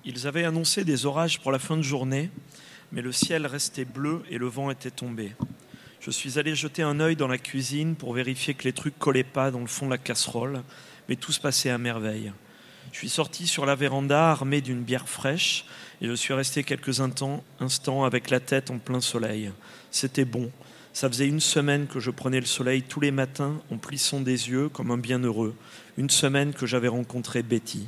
Ils avaient annoncé des orages pour la fin de journée, mais le ciel restait bleu et le vent était tombé. Je suis allé jeter un œil dans la cuisine pour vérifier que les trucs collaient pas dans le fond de la casserole, mais tout se passait à merveille. Je suis sorti sur la véranda armé d'une bière fraîche et je suis resté quelques instants avec la tête en plein soleil. C'était bon. Ça faisait une semaine que je prenais le soleil tous les matins en plissant des yeux comme un bienheureux. Une semaine que j'avais rencontré Betty.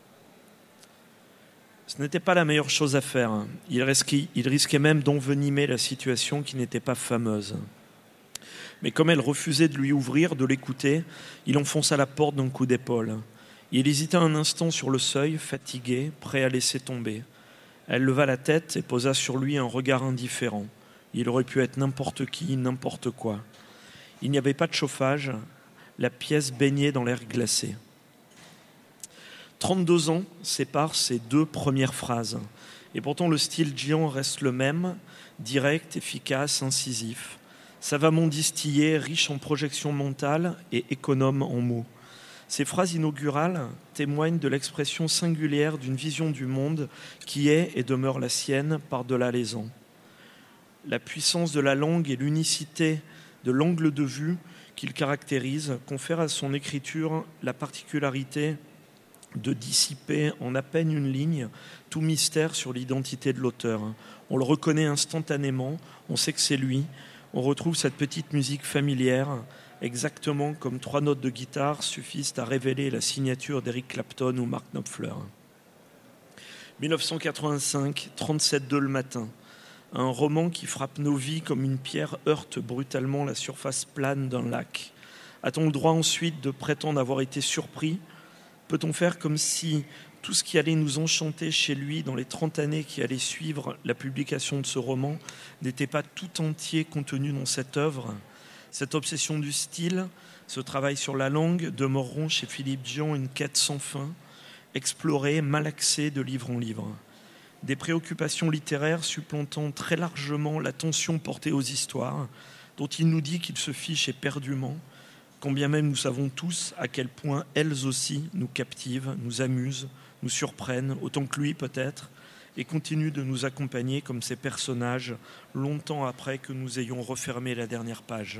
Ce n'était pas la meilleure chose à faire. Il risquait même d'envenimer la situation qui n'était pas fameuse. Mais comme elle refusait de lui ouvrir, de l'écouter, il enfonça la porte d'un coup d'épaule. Il hésita un instant sur le seuil, fatigué, prêt à laisser tomber. Elle leva la tête et posa sur lui un regard indifférent. Il aurait pu être n'importe qui, n'importe quoi. Il n'y avait pas de chauffage. La pièce baignait dans l'air glacé. 32 ans séparent ces deux premières phrases. Et pourtant, le style Gian reste le même, direct, efficace, incisif. Savamment distillé, riche en projections mentales et économe en mots. Ces phrases inaugurales témoignent de l'expression singulière d'une vision du monde qui est et demeure la sienne par-delà les ans. La puissance de la langue et l'unicité de l'angle de vue qu'il caractérise confèrent à son écriture la particularité de dissiper en à peine une ligne tout mystère sur l'identité de l'auteur. On le reconnaît instantanément, on sait que c'est lui, on retrouve cette petite musique familière, exactement comme 3 notes de guitare suffisent à révéler la signature d'Eric Clapton ou Mark Knopfler. 1985, 37,2 le matin. Un roman qui frappe nos vies comme une pierre heurte brutalement la surface plane d'un lac. A-t-on le droit ensuite de prétendre avoir été surpris ? Peut-on faire comme si tout ce qui allait nous enchanter chez lui dans les 30 années qui allaient suivre la publication de ce roman n'était pas tout entier contenu dans cette œuvre ? Cette obsession du style, ce travail sur la langue demeureront chez Philippe Gian une quête sans fin, explorée, malaxée de livre en livre. Des préoccupations littéraires supplantant très largement l'attention portée aux histoires, dont il nous dit qu'il se fiche éperdument, quand bien même nous savons tous à quel point elles aussi nous captivent, nous amusent, nous surprennent, autant que lui peut-être, et continuent de nous accompagner comme ces personnages longtemps après que nous ayons refermé la dernière page.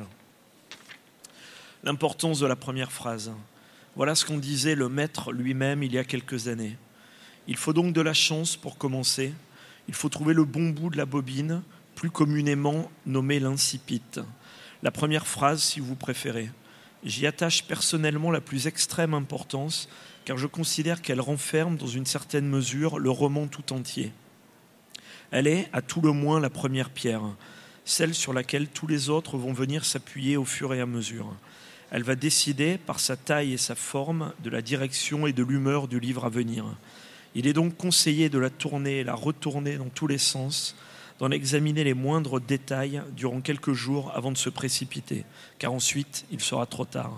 L'importance de la première phrase. Voilà ce qu'en disait le maître lui-même il y a quelques années. Il faut donc de la chance pour commencer. Il faut trouver le bon bout de la bobine, plus communément nommée l'incipit. La première phrase, si vous préférez. J'y attache personnellement la plus extrême importance, car je considère qu'elle renferme, dans une certaine mesure, le roman tout entier. Elle est, à tout le moins, la première pierre, celle sur laquelle tous les autres vont venir s'appuyer au fur et à mesure. Elle va décider, par sa taille et sa forme, de la direction et de l'humeur du livre à venir. Il est donc conseillé de la tourner et la retourner dans tous les sens, d'en examiner les moindres détails durant quelques jours avant de se précipiter, car ensuite, il sera trop tard.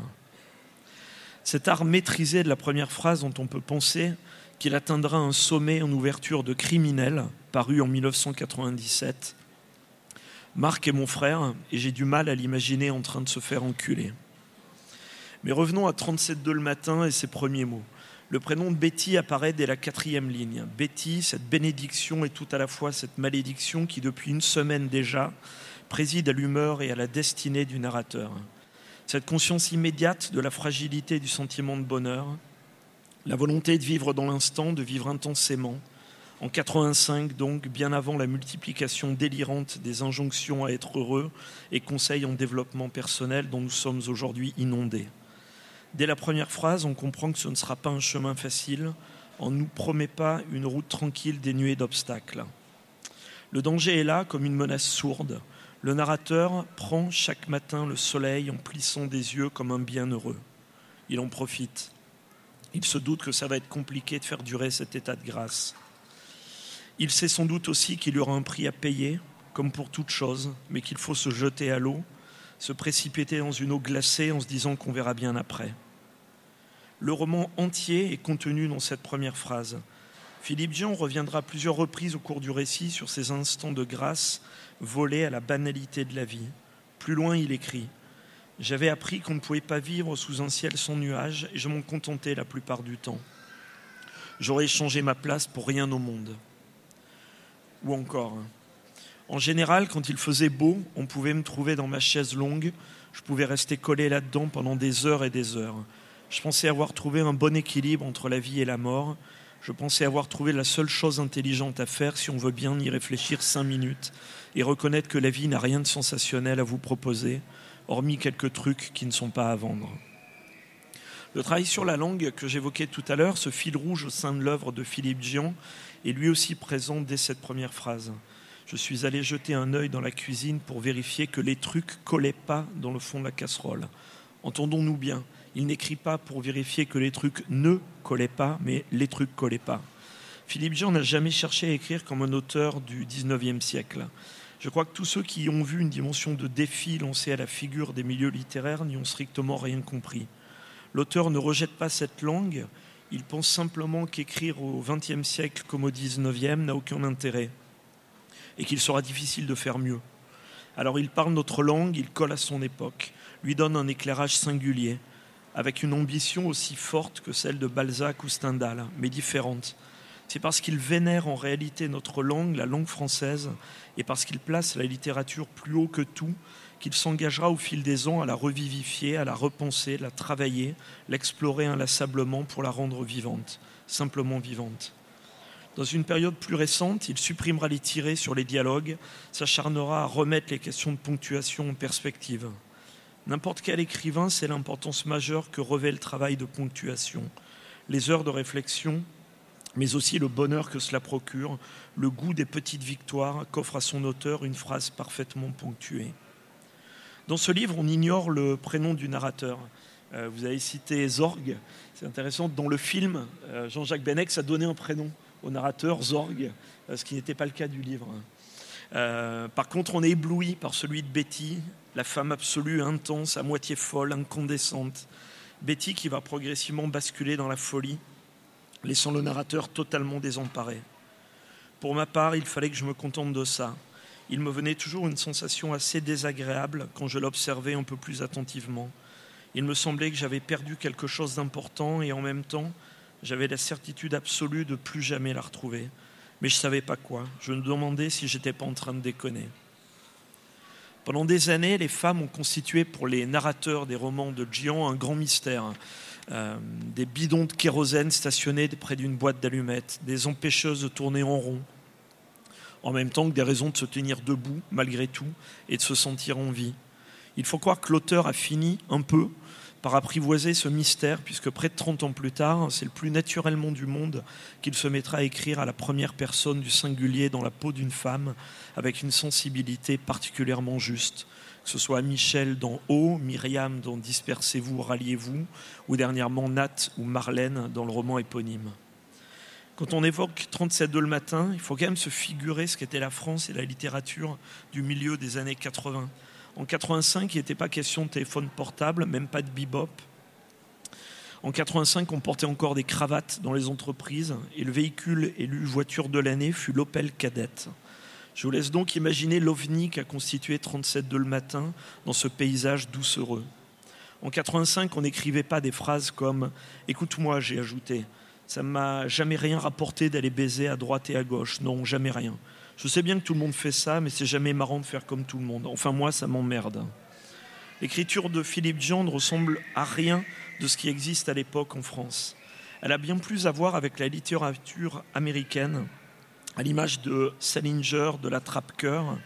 Cet art maîtrisé de la première phrase dont on peut penser qu'il atteindra un sommet en ouverture de Criminel, paru en 1997. Marc est mon frère, et j'ai du mal à l'imaginer en train de se faire enculer. Mais revenons à 37,2 le matin et ses premiers mots. Le prénom de Betty apparaît dès la 4e ligne. Betty, cette bénédiction et tout à la fois cette malédiction qui, depuis une semaine déjà, préside à l'humeur et à la destinée du narrateur. Cette conscience immédiate de la fragilité du sentiment de bonheur, la volonté de vivre dans l'instant, de vivre intensément. En 85, donc, bien avant la multiplication délirante des injonctions à être heureux et conseils en développement personnel dont nous sommes aujourd'hui inondés. Dès la première phrase, on comprend que ce ne sera pas un chemin facile. On ne nous promet pas une route tranquille dénuée d'obstacles. Le danger est là comme une menace sourde. Le narrateur prend chaque matin le soleil en plissant des yeux comme un bienheureux. Il en profite. Il se doute que ça va être compliqué de faire durer cet état de grâce. Il sait sans doute aussi qu'il y aura un prix à payer, comme pour toute chose, mais qu'il faut se jeter à l'eau, se précipiter dans une eau glacée en se disant qu'on verra bien après. Le roman entier est contenu dans cette première phrase. Philippe Gian reviendra plusieurs reprises au cours du récit sur ces instants de grâce volés à la banalité de la vie. Plus loin, il écrit « J'avais appris qu'on ne pouvait pas vivre sous un ciel sans nuages et je m'en contentais la plupart du temps. j'aurais échangé ma place pour rien au monde. Ou encore, en général, quand il faisait beau, on pouvait me trouver dans ma chaise longue, je pouvais rester collé là-dedans pendant des heures et des heures. Je pensais avoir trouvé un bon équilibre entre la vie et la mort. Je pensais avoir trouvé la seule chose intelligente à faire si on veut bien y réfléchir 5 minutes et reconnaître que la vie n'a rien de sensationnel à vous proposer, hormis quelques trucs qui ne sont pas à vendre. Le travail sur la langue que j'évoquais tout à l'heure, ce fil rouge au sein de l'œuvre de Philippe Dian, est lui aussi présent dès cette première phrase. Je suis allé jeter un œil dans la cuisine pour vérifier que les trucs collaient pas dans le fond de la casserole. Entendons-nous bien, il n'écrit pas pour vérifier que les trucs ne collaient pas, mais les trucs collaient pas. Philippe Dian n'a jamais cherché à écrire comme un auteur du XIXe siècle. Je crois que tous ceux qui ont vu une dimension de défi lancée à la figure des milieux littéraires n'y ont strictement rien compris. L'auteur ne rejette pas cette langue, il pense simplement qu'écrire au XXe siècle comme au XIXe n'a aucun intérêt et qu'il sera difficile de faire mieux. Alors il parle notre langue, il colle à son époque, lui donne un éclairage singulier, avec une ambition aussi forte que celle de Balzac ou Stendhal, mais différente. C'est parce qu'il vénère en réalité notre langue, la langue française, et parce qu'il place la littérature plus haut que tout, qu'il s'engagera au fil des ans à la revivifier, à la repenser, la travailler, l'explorer inlassablement pour la rendre vivante, simplement vivante. Dans une période plus récente, il supprimera les tirets sur les dialogues, s'acharnera à remettre les questions de ponctuation en perspective. N'importe quel écrivain sait l'importance majeure que revêt le travail de ponctuation, les heures de réflexion, mais aussi le bonheur que cela procure, le goût des petites victoires qu'offre à son auteur une phrase parfaitement ponctuée. Dans ce livre, on ignore le prénom du narrateur. Vous avez cité Zorg, c'est intéressant. Dans le film, Jean-Jacques Benex a donné un prénom au narrateur, Zorg, ce qui n'était pas le cas du livre. Par contre, on est ébloui par celui de Betty, la femme absolue, intense, à moitié folle, incandescente. Betty qui va progressivement basculer dans la folie, laissant le narrateur totalement désemparé. Pour ma part, il fallait que je me contente de ça. Il me venait toujours une sensation assez désagréable quand je l'observais un peu plus attentivement. Il me semblait que j'avais perdu quelque chose d'important et en même temps, j'avais la certitude absolue de plus jamais la retrouver. Mais je ne savais pas quoi. Je me demandais si j'étais pas en train de déconner. Pendant des années, les femmes ont constitué pour les narrateurs des romans de Dian un grand mystère. Des bidons de kérosène stationnés près d'une boîte d'allumettes, des empêcheuses de tourner en rond, en même temps que des raisons de se tenir debout malgré tout et de se sentir en vie. Il faut croire que l'auteur a fini un peu par apprivoiser ce mystère, puisque près de 30 ans plus tard, c'est le plus naturellement du monde qu'il se mettra à écrire à la première personne du singulier dans la peau d'une femme, avec une sensibilité particulièrement juste. Que ce soit Michel dans Oh, Myriam dans Dispersez-vous, ralliez-vous, ou dernièrement Nat ou Marlène dans le roman éponyme. Quand on évoque 37 le matin, il faut quand même se figurer ce qu'était la France et la littérature du milieu des années 80. En 85, il n'était pas question de téléphone portable, même pas de bebop. En 85, on portait encore des cravates dans les entreprises et le véhicule élu voiture de l'année fut l'Opel Kadett. Je vous laisse donc imaginer l'ovni qu'a constitué 37 le matin dans ce paysage doucereux. En 85, on n'écrivait pas des phrases comme « Écoute-moi », j'ai ajouté. Ça ne m'a jamais rien rapporté d'aller baiser à droite et à gauche. Non, jamais rien. Je sais bien que tout le monde fait ça, mais c'est jamais marrant de faire comme tout le monde. Enfin, moi, ça m'emmerde. L'écriture de Philippe Dian ne ressemble à rien de ce qui existe à l'époque en France. Elle a bien plus à voir avec la littérature américaine, à l'image de Salinger, de La Trappe-Cœur,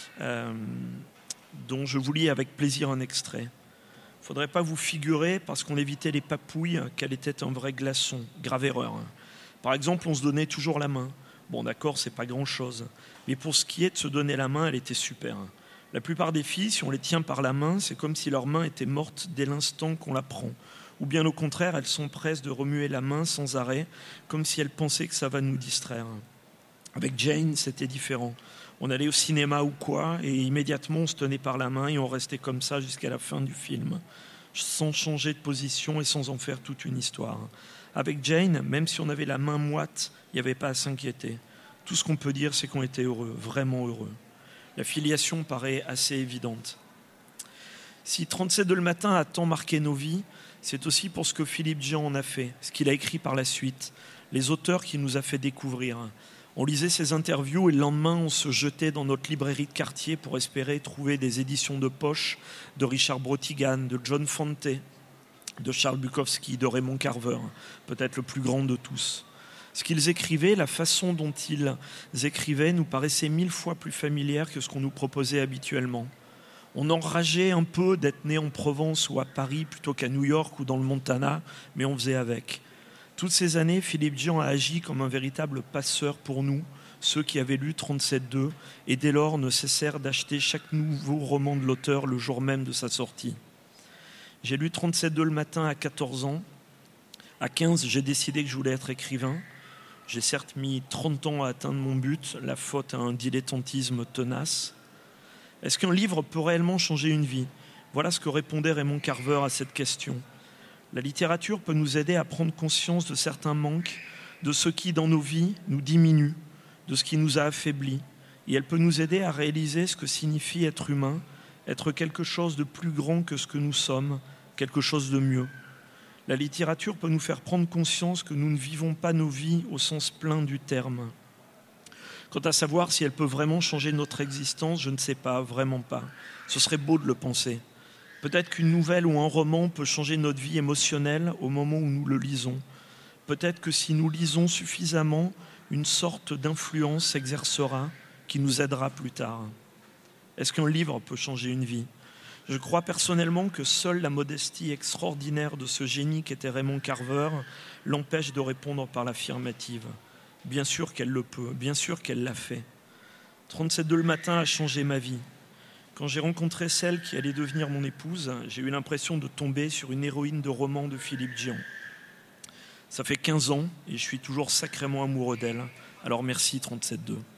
dont je vous lis avec plaisir un extrait. Il ne faudrait pas vous figurer, parce qu'on évitait les papouilles, qu'elle était un vrai glaçon. Grave erreur. Par exemple, on se donnait toujours la main. Bon, d'accord, c'est pas grand-chose. Mais pour ce qui est de se donner la main, elle était super. La plupart des filles, si on les tient par la main, c'est comme si leur main était morte dès l'instant qu'on la prend. Ou bien au contraire, elles s'empressent de remuer la main sans arrêt, comme si elles pensaient que ça va nous distraire. Avec Jane, c'était différent. On allait au cinéma ou quoi, et immédiatement on se tenait par la main et on restait comme ça jusqu'à la fin du film, sans changer de position et sans en faire toute une histoire. Avec Jane, même si on avait la main moite, il n'y avait pas à s'inquiéter. Tout ce qu'on peut dire, c'est qu'on était heureux, vraiment heureux. La filiation paraît assez évidente. Si 37 le matin a tant marqué nos vies, c'est aussi pour ce que Philippe Dian en a fait, ce qu'il a écrit par la suite. les auteurs qu'il nous a fait découvrir. On lisait ses interviews et le lendemain, on se jetait dans notre librairie de quartier pour espérer trouver des éditions de poche de Richard Brotigan, de John Fante, de Charles Bukowski, de Raymond Carver, peut-être le plus grand de tous. Ce qu'ils écrivaient, la façon dont ils écrivaient nous paraissait 1000 fois plus familière que ce qu'on nous proposait habituellement. On enrageait un peu d'être né en Provence ou à Paris plutôt qu'à New York ou dans le Montana, mais on faisait avec. Toutes ces années, Philippe Dian a agi comme un véritable passeur pour nous, ceux qui avaient lu 37.2, et dès lors ne cessèrent d'acheter chaque nouveau roman de l'auteur le jour même de sa sortie. J'ai lu 37.2 le matin à 14 ans. À 15, j'ai décidé que je voulais être écrivain. J'ai certes mis 30 ans à atteindre mon but, la faute à un dilettantisme tenace. Est-ce qu'un livre peut réellement changer une vie ? Voilà ce que répondait Raymond Carver à cette question. La littérature peut nous aider à prendre conscience de certains manques, de ce qui, dans nos vies, nous diminue, de ce qui nous a affaiblis. Et elle peut nous aider à réaliser ce que signifie être humain, être quelque chose de plus grand que ce que nous sommes, quelque chose de mieux. La littérature peut nous faire prendre conscience que nous ne vivons pas nos vies au sens plein du terme. Quant à savoir si elle peut vraiment changer notre existence, je ne sais pas, vraiment pas. Ce serait beau de le penser. Peut-être qu'une nouvelle ou un roman peut changer notre vie émotionnelle au moment où nous le lisons. Peut-être que si nous lisons suffisamment, une sorte d'influence s'exercera qui nous aidera plus tard. Est-ce qu'un livre peut changer une vie ? Je crois personnellement que seule la modestie extraordinaire de ce génie qu'était Raymond Carver l'empêche de répondre par l'affirmative. Bien sûr qu'elle le peut, bien sûr qu'elle l'a fait. 37.2 le matin a changé ma vie. Quand j'ai rencontré celle qui allait devenir mon épouse, j'ai eu l'impression de tomber sur une héroïne de roman de Philippe Dian. Ça fait 15 ans et je suis toujours sacrément amoureux d'elle. Alors merci 37.2.